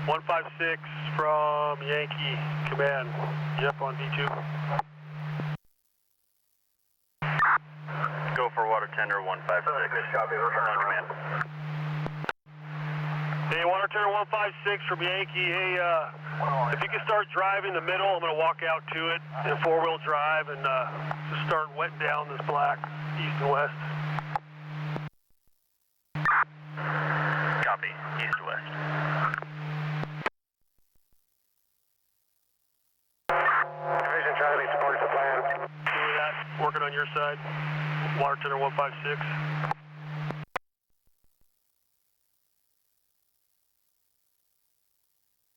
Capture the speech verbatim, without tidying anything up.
one five six from Yankee Command. Jeff on V two. Go for water tender one five six. Copy, On command. Hey, water tender one five six from Yankee. Hey, uh, if you can start driving the middle, I'm going to walk out to it in four-wheel drive and uh, just start wetting down this black east and west. Copy. East west. Division Charlie supports the plan. Doing that, working on your side. Water tender one five six.